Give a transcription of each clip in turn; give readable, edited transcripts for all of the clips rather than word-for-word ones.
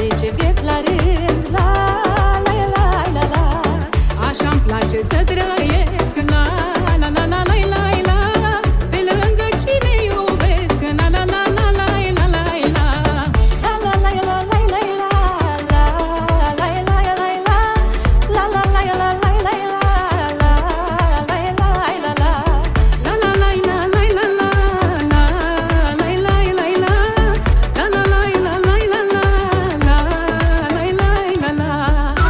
10 vieți la rând. La la la la la. Așa-mi place să trăiesc. La la la la la la la. Pe lângă cine iubesc. La la la la la la la la. La la la la la la la. La la la la la la. La la la la la la la. La la la la la. La la la la la la la. La la la la la la. La la la la la la la. La la la la la.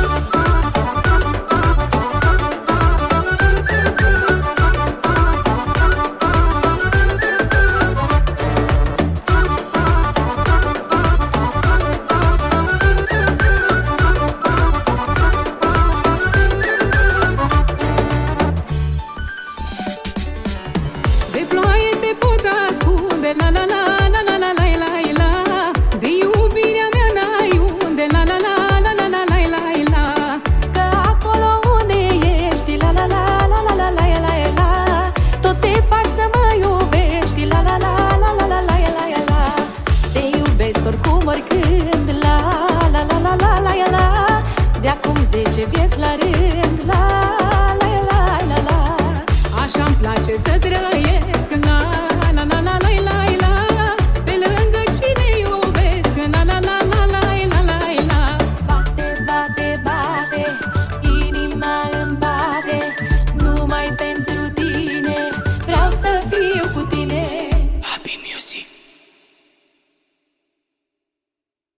De ploaie te poți ascunde, la la la la la la la la la. De iubirea mea n-ai unde, la la la la la la la la la. Că acolo unde ești, la la la la la la la la la. Tot te fac să mă iubești, la la la la la la la la la. Te iubesc oricum, oricând, la la la la la la la. De acum 10 vieți la rând.